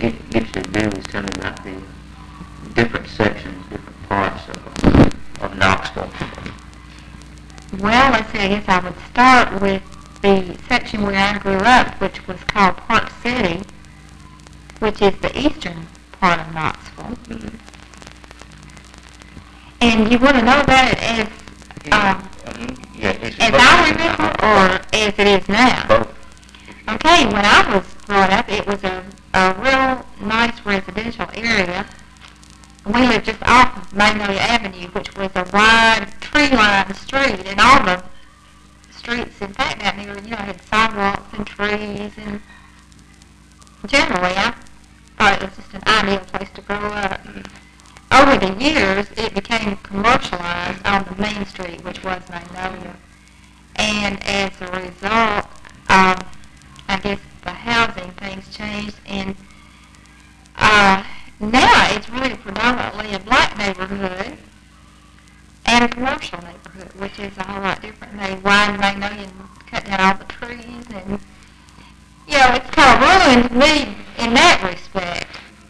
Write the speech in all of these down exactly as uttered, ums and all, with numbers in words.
you used to do is tell me about the different sections, different parts of, of Knoxville. Well, let's see, I guess I would start with the section where I grew up, which was called Park City, which is the eastern part of Knoxville. Mm-hmm. And you want to know about it as, um, yeah, it's as I remember, or as it is now? Both. Okay, when I was growing up, it was a, a real nice residential area. We lived just off of Magnolia Avenue, which was a wide tree-lined street, and all the streets, in fact, out there, you know, had sidewalks and trees, and generally, I thought it was just an ideal place to grow up. Over the years, it became commercialized on the main street, which was Magnolia, and as a result, um, I guess the housing things changed, and uh, now it's really predominantly a black neighborhood and a commercial neighborhood, which is a whole lot different. They widened Magnolia and cut down all the trees, and, you know, it's kind of ruined me in that respect.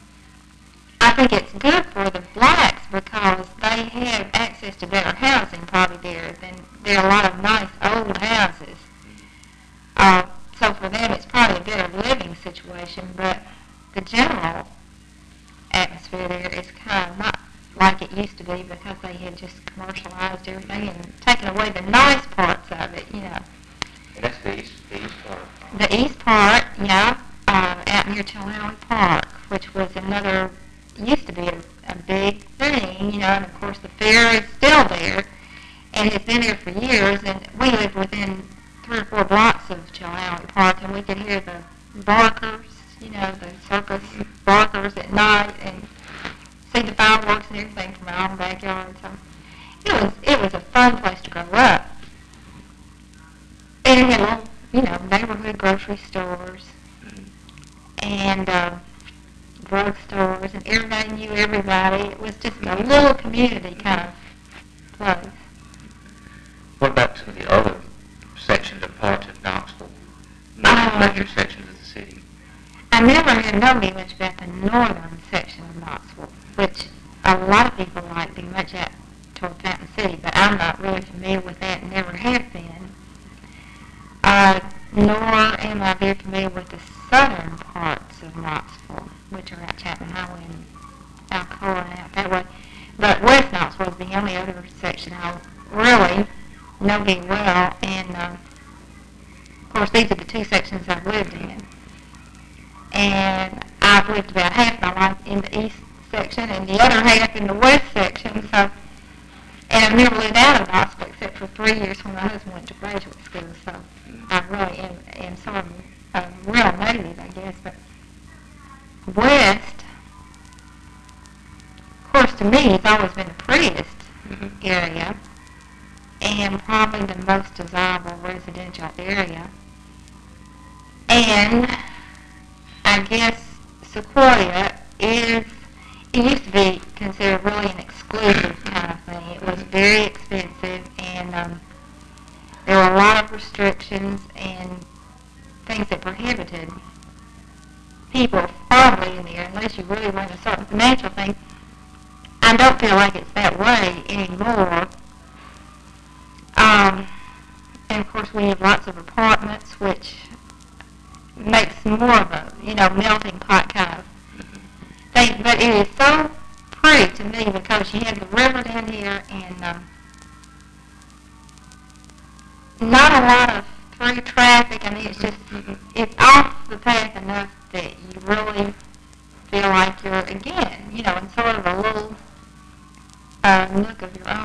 I think it's good for the blacks because they have access to better housing probably there. Than, there are a lot of nice old houses. Uh, so for them it's probably a better living situation, but the general atmosphere there is kind of not like it used to be because they had just commercialized everything and taken away the nice parts of it, you know. And that's the east, the east part. The east part, yeah, uh, out near Chilhowie Park, which was another, used to be a, a big thing, you know, and of course the fair is still there, and it's been there for years, and we lived within three or four blocks of Chilhowie Park, and we could hear the barkers, you know, the circus barkers at night, and see the fireworks and everything from our own backyard. So it was it was a fun place to grow up. And it had little, you know, neighborhood grocery stores and uh, drug stores, and everybody knew everybody. It was just a little community kind of place. What about some of the other sections and parts of Knoxville? Major, Uh, major sections of the city. I never had known very much about the northern section of Knoxville, which a lot of people like very much out toward Fountain City, but I'm not really familiar with that and never have been. Uh, nor am I very familiar with the southern parts of Knoxville, which are out Chapman Highway and Alcoa and out that way. But West Knoxville is the only other section I really know very well, and uh, of course these are the two sections I've lived in. And I've lived about half my life in the east section and the other half in the west section. So, and I've never lived out of Knoxville except for three years when my husband went to graduate school. So I really am, am sort of a real native, I guess. But west, of course, to me, it's always been the prettiest mm-hmm. area and probably the most desirable residential area. And I guess Sequoia is, it used to be considered really an exclusive kind of thing. It was very expensive, and um, there were a lot of restrictions and things that prohibited people from living there unless you really wanted a certain financial thing. I don't feel like it's that way anymore. Um, and of course we have lots of apartments, which makes more of a, you know, melting pot kind of thing. But it is so pretty to me because you have the river down here and um, not a lot of through traffic. I mean, it's just, it's off the path enough that you really feel like you're, again, you know, in sort of a little uh, nook of your